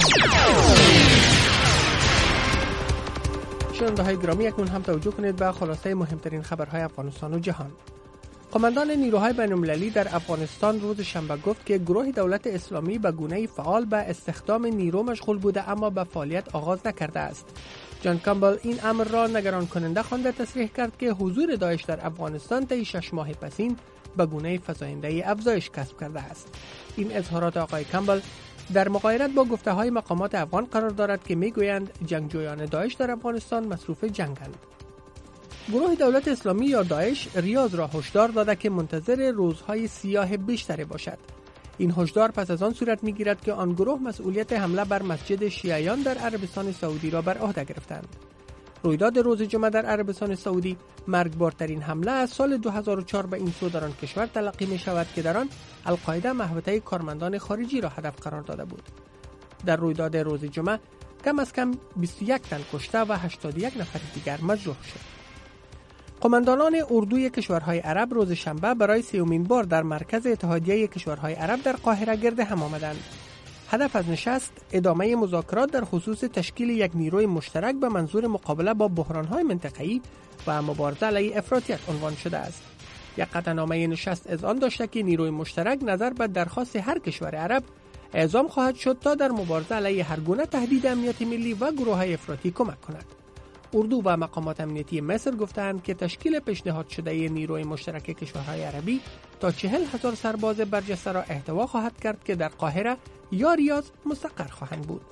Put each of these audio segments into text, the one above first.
شنونده‌های گرامی، اکنون هم توجه کنید به خلاصه مهمترین خبرهای افغانستان و جهان. قماندان نیروهای بین‌المللی در افغانستان روز شنبه گفت که گروه دولت اسلامی به گونه‌ای فعال به استخدام نیرو مشغول بوده اما به فعالیت آغاز نکرده است. جان کامبل این امر را نگران کننده خوانده تصریح کرد که حضور داعش در افغانستان طی 6 ماه پسین به گونه فزاینده افزایش کسب کرده است. این اظهارات آقای کامبل در مغایرت با گفته‌های مقامات افغان قرار دارد که میگویند جنگجویان داعش در افغانستان مصروف جنگند. گروه دولت اسلامی یا داعش ریاض را هشدار داده که منتظر روزهای سیاه بیشتری باشد. این هشدار پس از آن صورت می‌گیرد که آن گروه مسئولیت حمله بر مسجد شیعیان در عربستان سعودی را بر عهده گرفتند. رویداد روز جمعه در عربستان سعودی مرگبارترین حمله از سال 2004 به این سو در آن کشور تلقی می شود که در آن القاعده محوطه کارمندان خارجی را هدف قرار داده بود. در رویداد روز جمعه کم از کم 21 تن کشته و 81 نفر دیگر مجروح شد. قماندانان اردوی کشورهای عرب روز شنبه برای سیومین بار در مرکز اتحادیه کشورهای عرب در قاهره گرد هم آمدند. هدف از نشست ادامه مذاکرات در خصوص تشکیل یک نیروی مشترک به منظور مقابله با بحران‌های منطقه‌ای و مبارزه علیه افراطیت عنوان شده است. یک قطعنامه نشست از آن داشته که نیروی مشترک نظر به درخواست هر کشور عرب اعزام خواهد شد تا در مبارزه علیه هر گونه تهدید امنیت ملی و گروه‌های افراطی کمک کند. اردو و مقامات امنیتی مصر گفتند که تشکیل پیشنهاد شده نیروی مشترک کشورهای عربی تا 40,000 سرباز برجسته را احتوا خواهد کرد که در قاهره یا ریاض مستقر خواهند بود.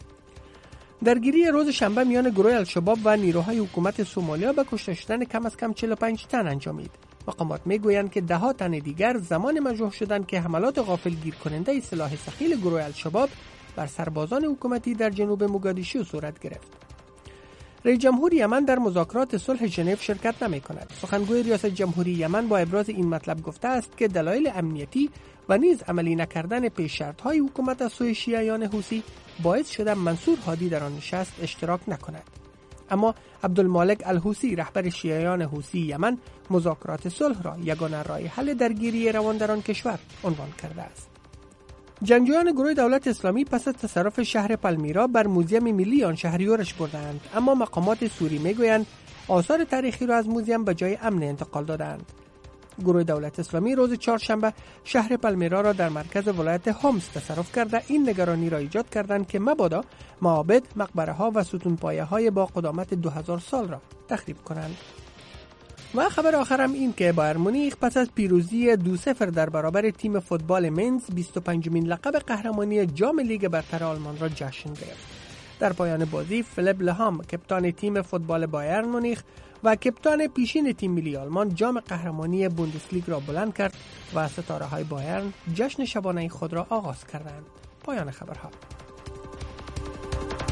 درگیری روز شنبه میان گروه الشباب و نیروهای حکومت سومالیا به کشته شدن کم از کم 45 تن انجامید. مقامات میگویند که 10 تن دیگر زمان مجروح شدند که حملات غافلگیر کننده سلاح ثقیل گروه الشباب بر سربازان حکومتی در جنوب موگادیشو صورت گرفت. رئیس جمهور یمن در مذاکرات صلح ژنو شرکت نمی‌کند. سخنگوی ریاست جمهوری یمن با ابراز این مطلب گفته است که دلایل امنیتی و نیز عملی نکردن پیش شرط‌های حکومت از سوی شیعیان حوثی باعث شده منصور هادی در آن نشست اشتراک نکند. اما عبدالمالک الحوثی رهبر شیعیان حوثی یمن مذاکرات صلح را یگانه راه حل درگیری روان در آن کشور عنوان کرده است. جنگجویان گروه دولت اسلامی پس از تصرف شهر پالمیرا بر موزیم ملی آن شهر یورش بردند، اما مقامات سوری میگویند آثار تاریخی را از موزیم به جای امن انتقال دادند. گروه دولت اسلامی روز چهارشنبه شهر پالمیرا را در مرکز ولایت هومس تصرف کرده این نگرانی را ایجاد کردند که مبادا معابد، مقبره‌ها و ستونپایه‌های با قدامت 2000 سال را تخریب کنند. و خبر آخرم این که بایر مونیخ پس از پیروزی 2-0 در برابر تیم فوتبال منز 25مین لقب قهرمانی جام لیگ برتر آلمان را جشن گرفت. در پایان بازی فلیپ لهام کپتان تیم فوتبال بایر مونیخ و کپتان پیشین تیم ملی آلمان جام قهرمانی بوندسلیگ را بلند کرد و ستاره‌های بایرن جشن شبانه خود را آغاز کردند. پایان خبرها.